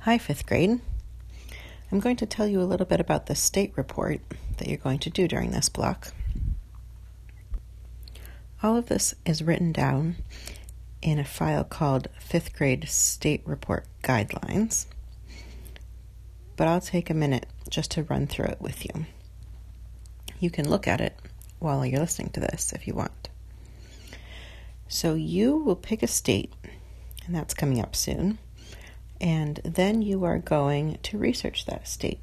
Hi, fifth grade. I'm going to tell you a little bit about the state report that you're going to do during this block. All of this is written down in a file called Fifth Grade State Report Guidelines, but I'll take a minute just to run through it with you. You can look at it while you're listening to this if you want. So you will pick a state, and that's coming up soon. And then you are going to research that state.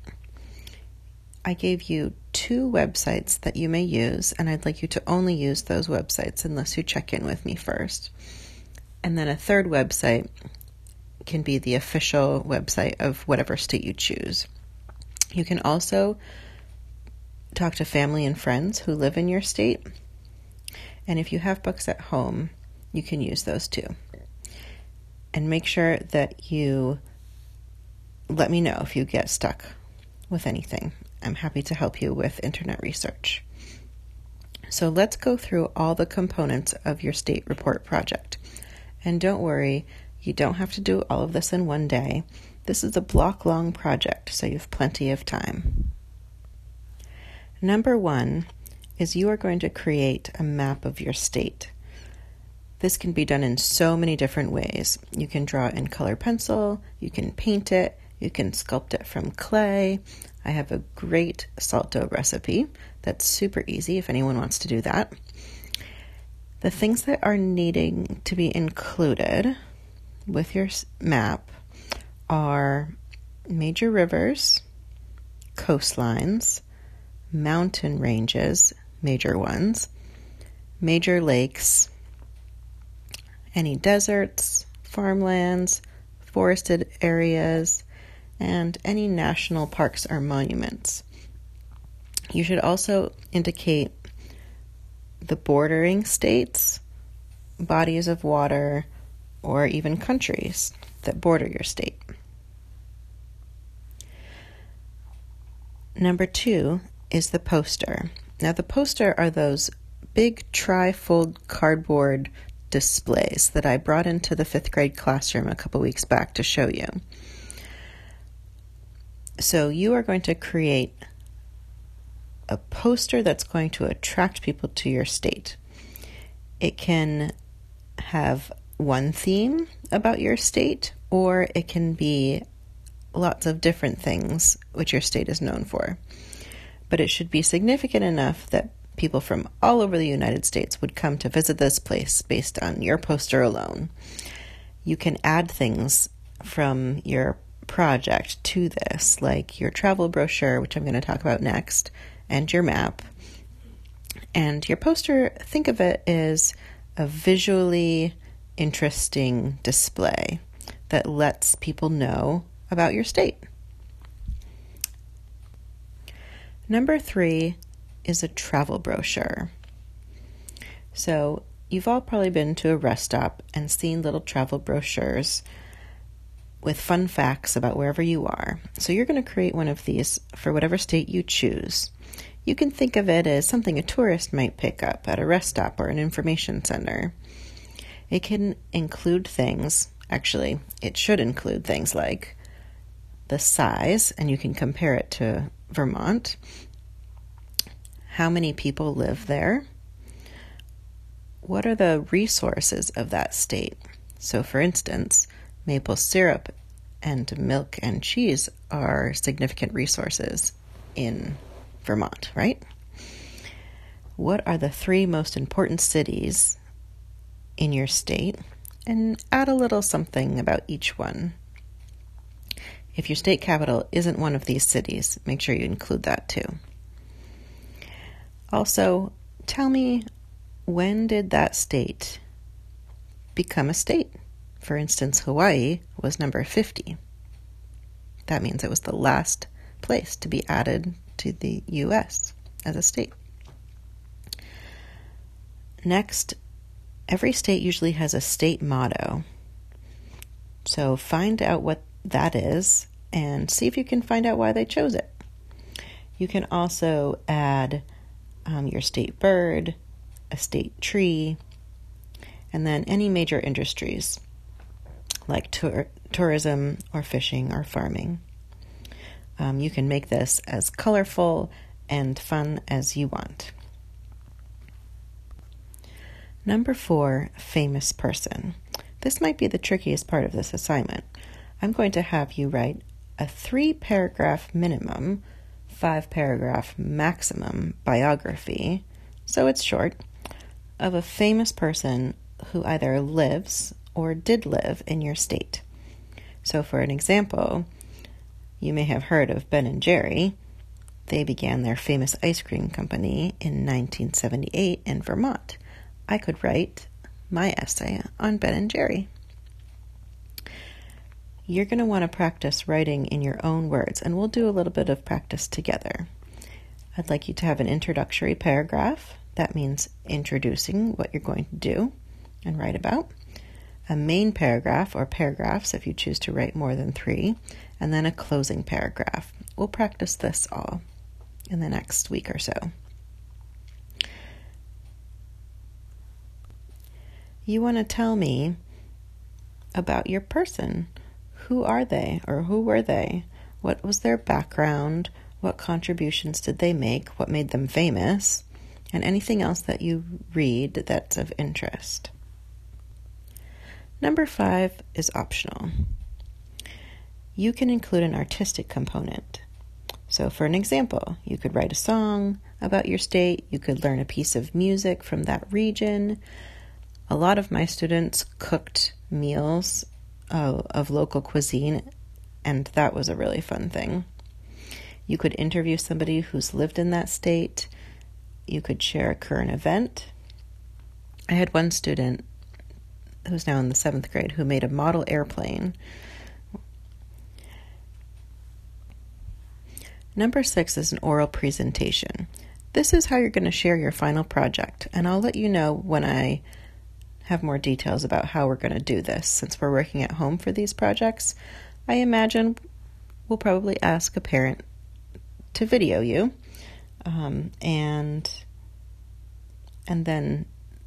I gave you 2 websites that you may use, and I'd like you to only use those websites unless you check in with me first. And then a third website can be the official website of whatever state you choose. You can also talk to family and friends who live in your state. And if you have books at home, you can use those too. And make sure that you let me know if you get stuck with anything. I'm happy to help you with internet research. So let's go through all the components of your state report project. And don't worry, you don't have to do all of this in one day. This is a block-long project, so you have plenty of time. Number 1 is you are going to create a map of your state. This can be done in so many different ways. You can draw it in color pencil, you can paint it, you can sculpt it from clay. I have a great salto recipe that's super easy if anyone wants to do that. The things that are needing to be included with your map are major rivers, coastlines, mountain ranges, major ones, major lakes, any deserts, farmlands, forested areas, and any national parks or monuments. You should also indicate the bordering states, bodies of water, or even countries that border your state. Number 2 is the poster. Now, the poster are those big tri-fold cardboard displays that I brought into the 5th grade classroom a couple weeks back to show you. So you are going to create a poster that's going to attract people to your state. It can have one theme about your state, or it can be lots of different things which your state is known for. But it should be significant enough that people from all over the United States would come to visit this place based on your poster alone. You can add things from your project to this, like your travel brochure, which I'm going to talk about next, and your map. And your poster, think of it as a visually interesting display that lets people know about your state. Number 3 is a travel brochure. So you've all probably been to a rest stop and seen little travel brochures with fun facts about wherever you are. So you're going to create one of these for whatever state you choose. You can think of it as something a tourist might pick up at a rest stop or an information center. It can include things, actually, it should include things like the size, and you can compare it to Vermont, how many people live there, what are the resources of that state. So, for instance, maple syrup and milk and cheese are significant resources in Vermont, right? What are the 3 most important cities in your state? And add a little something about each one. If your state capital isn't one of these cities, make sure you include that too. Also, tell me, when did that state become a state? For instance, Hawaii was number 50. That means it was the last place to be added to the U.S. as a state. Next, every state usually has a state motto. So find out what that is and see if you can find out why they chose it. You can also add your state bird, a state tree, and then any major industries like tourism or fishing or farming. You can make this as colorful and fun as you want. Number 4, famous person. This might be the trickiest part of this assignment. I'm going to have you write a 3-paragraph minimum, 5-paragraph maximum biography, so it's short, of a famous person who either lives or did live in your state. So for an example, you may have heard of Ben & Jerry. They began their famous ice cream company in 1978 in Vermont. I could write my essay on Ben & Jerry. You're going to want to practice writing in your own words, and we'll do a little bit of practice together. I'd like you to have an introductory paragraph. That means introducing what you're going to do and write about. A main paragraph, or paragraphs if you choose to write more than 3, and then a closing paragraph. We'll practice this all in the next week or so. You want to tell me about your person. Who are they, or who were they? What was their background? What contributions did they make? What made them famous? And anything else that you read that's of interest. Number 5 is optional. You can include an artistic component. So for an example, you could write a song about your state. You could learn a piece of music from that region. A lot of my students cooked meals of local cuisine, and that was a really fun thing. You could interview somebody who's lived in that state. You could share a current event. I had one student who's now in the 7th grade who made a model airplane. Number 6 is an oral presentation. This is how you're going to share your final project, and I'll let you know when I have more details about how we're going to do this. Since we're working at home for these projects, I imagine we'll probably ask a parent to video you, and then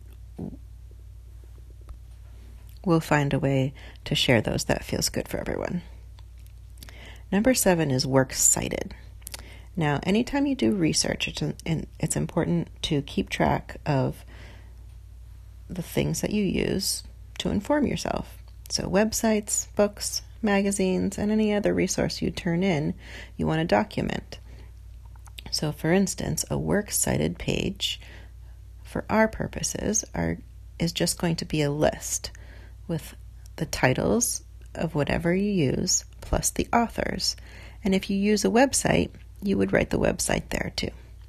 we'll find a way to share those that feels good for everyone. Number 7 is works cited. Now, anytime you do research, it's important to keep track of the things that you use to inform yourself. So websites, books, magazines, and any other resource you turn in, you want to document. So for instance, a works cited page for our purposes is just going to be a list with the titles of whatever you use plus the authors. And if you use a website, you would write the website there too.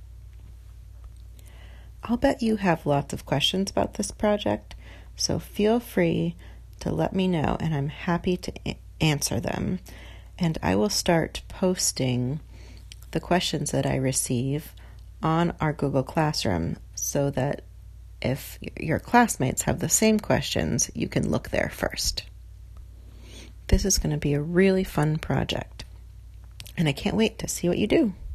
I'll bet you have lots of questions about this project, so feel free to let me know, and I'm happy to answer them. And I will start posting the questions that I receive on our Google Classroom so that if your classmates have the same questions, you can look there first. This is going to be a really fun project, and I can't wait to see what you do.